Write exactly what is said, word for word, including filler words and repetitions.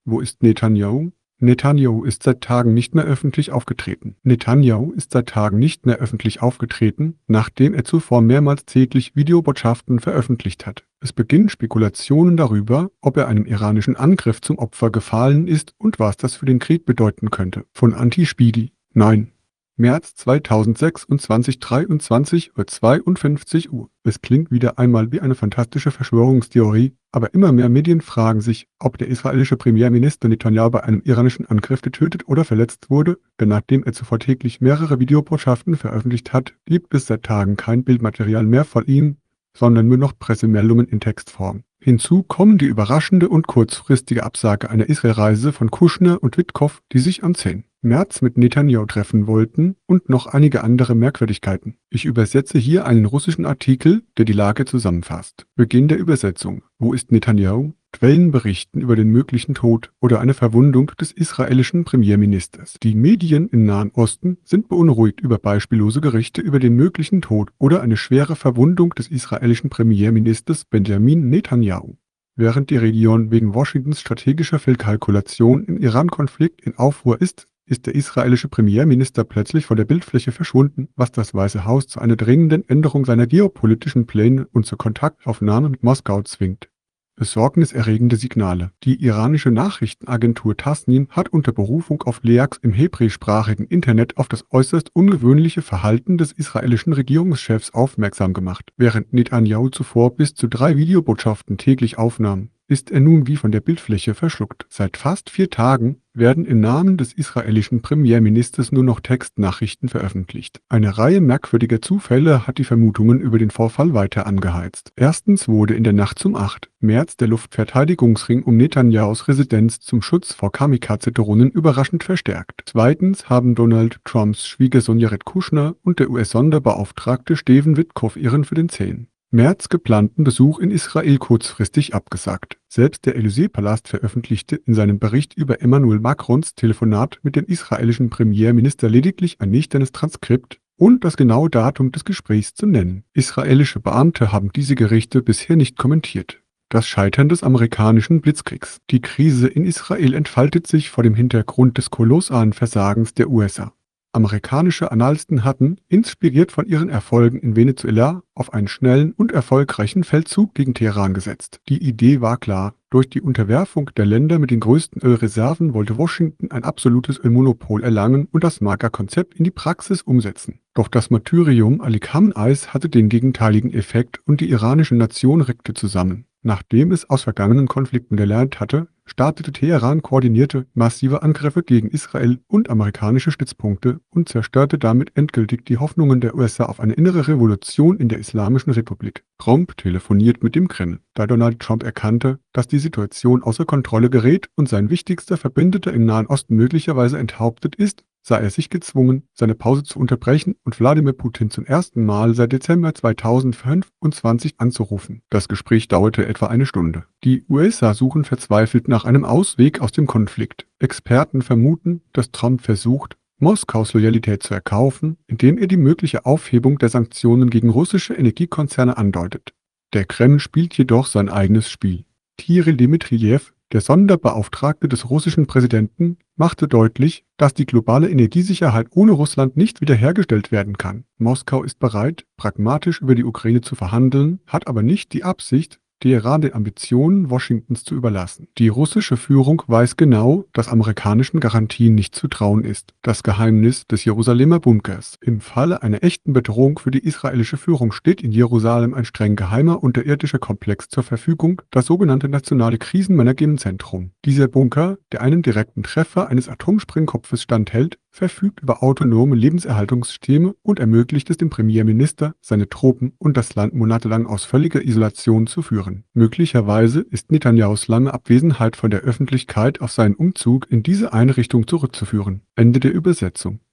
Wo ist Netanjahu? Netanjahu ist seit Tagen nicht mehr öffentlich aufgetreten. Netanjahu ist seit Tagen nicht mehr öffentlich aufgetreten, nachdem er zuvor mehrmals täglich Videobotschaften veröffentlicht hat. Es beginnen Spekulationen darüber, ob er einem iranischen Angriff zum Opfer gefallen ist und was das für den Krieg bedeuten könnte. Von Anti-Spiegel. Nein. März zweitausendsechsundzwanzig, dreiundzwanzig Uhr zweiundfünfzig Uhr. Es klingt wieder einmal wie eine fantastische Verschwörungstheorie, aber immer mehr Medien fragen sich, ob der israelische Premierminister Netanjahu bei einem iranischen Angriff getötet oder verletzt wurde, denn nachdem er zuvor täglich mehrere Videobotschaften veröffentlicht hat, gibt es seit Tagen kein Bildmaterial mehr von ihm, sondern nur noch Pressemeldungen in Textform. Hinzu kommen die überraschende und kurzfristige Absage einer Israelreise von Kushner und Witkow, die sich am zehnten März mit Netanjahu treffen wollten, und noch einige andere Merkwürdigkeiten. Ich übersetze hier einen russischen Artikel, der die Lage zusammenfasst. Beginn der Übersetzung. Wo ist Netanjahu? Quellen berichten über den möglichen Tod oder eine Verwundung des israelischen Premierministers. Die Medien im Nahen Osten sind beunruhigt über beispiellose Gerüchte über den möglichen Tod oder eine schwere Verwundung des israelischen Premierministers Benjamin Netanjahu. Während die Region wegen Washingtons strategischer Fehlkalkulation im Iran-Konflikt in Aufruhr ist, ist der israelische Premierminister plötzlich von der Bildfläche verschwunden, was das Weiße Haus zu einer dringenden Änderung seiner geopolitischen Pläne und zur Kontaktaufnahme mit Moskau zwingt. Besorgniserregende Signale. Die iranische Nachrichtenagentur Tasnim hat unter Berufung auf Leaks im hebräischsprachigen Internet auf das äußerst ungewöhnliche Verhalten des israelischen Regierungschefs aufmerksam gemacht. Während Netanjahu zuvor bis zu drei Videobotschaften täglich aufnahm, ist er nun wie von der Bildfläche verschluckt. Seit fast vier Tagen werden im Namen des israelischen Premierministers nur noch Textnachrichten veröffentlicht. Eine Reihe merkwürdiger Zufälle hat die Vermutungen über den Vorfall weiter angeheizt. Erstens wurde in der Nacht zum achten März der Luftverteidigungsring um Netanyahus Residenz zum Schutz vor Kamikaze-Drohnen überraschend verstärkt. Zweitens haben Donald Trumps Schwiegersohn Jared Kushner und der U S-Sonderbeauftragte Stephen Witkow ihren für den zehnten März geplanten Besuch in Israel kurzfristig abgesagt. Selbst der Élysée-Palast veröffentlichte in seinem Bericht über Emmanuel Macrons Telefonat mit dem israelischen Premierminister lediglich ein nüchternes Transkript und das genaue Datum des Gesprächs zu nennen. Israelische Beamte haben diese Gerichte bisher nicht kommentiert. Das Scheitern des amerikanischen Blitzkriegs. Die Krise in Israel entfaltet sich vor dem Hintergrund des kolossalen Versagens der U S A. Amerikanische Analysten hatten, inspiriert von ihren Erfolgen in Venezuela, auf einen schnellen und erfolgreichen Feldzug gegen Teheran gesetzt. Die Idee war klar: Durch die Unterwerfung der Länder mit den größten Ölreserven wollte Washington ein absolutes Ölmonopol erlangen und das MAGA-Konzept in die Praxis umsetzen. Doch das Martyrium Ali Khameneis hatte den gegenteiligen Effekt und die iranische Nation rückte zusammen. Nachdem es aus vergangenen Konflikten gelernt hatte, startete Teheran koordinierte, massive Angriffe gegen Israel und amerikanische Stützpunkte und zerstörte damit endgültig die Hoffnungen der U S A auf eine innere Revolution in der Islamischen Republik. Trump telefoniert mit dem Kreml, da Donald Trump erkannte, dass die Situation außer Kontrolle gerät und sein wichtigster Verbündeter im Nahen Osten möglicherweise enthauptet ist, sah er sich gezwungen, seine Pause zu unterbrechen und Wladimir Putin zum ersten Mal seit Dezember zweitausendfünfundzwanzig anzurufen. Das Gespräch dauerte etwa eine Stunde. Die U S A suchen verzweifelt nach einem Ausweg aus dem Konflikt. Experten vermuten, dass Trump versucht, Moskaus Loyalität zu erkaufen, indem er die mögliche Aufhebung der Sanktionen gegen russische Energiekonzerne andeutet. Der Kreml spielt jedoch sein eigenes Spiel. Kirill Dmitrijew, der Sonderbeauftragte des russischen Präsidenten, machte deutlich, dass die globale Energiesicherheit ohne Russland nicht wiederhergestellt werden kann. Moskau ist bereit, pragmatisch über die Ukraine zu verhandeln, hat aber nicht die Absicht, Teheran den Ambitionen Washingtons zu überlassen. Die russische Führung weiß genau, dass amerikanischen Garantien nicht zu trauen ist. Das Geheimnis des Jerusalemer Bunkers. Im Falle einer echten Bedrohung für die israelische Führung steht in Jerusalem ein streng geheimer unterirdischer Komplex zur Verfügung, das sogenannte Nationale Krisenmanagementzentrum. Dieser Bunker, der einem direkten Treffer eines Atomsprengkopfes standhält, verfügt über autonome Lebenserhaltungssysteme und ermöglicht es dem Premierminister, seine Truppen und das Land monatelang aus völliger Isolation zu führen. Möglicherweise ist Netanyahus lange Abwesenheit von der Öffentlichkeit auf seinen Umzug in diese Einrichtung zurückzuführen. Ende der Übersetzung.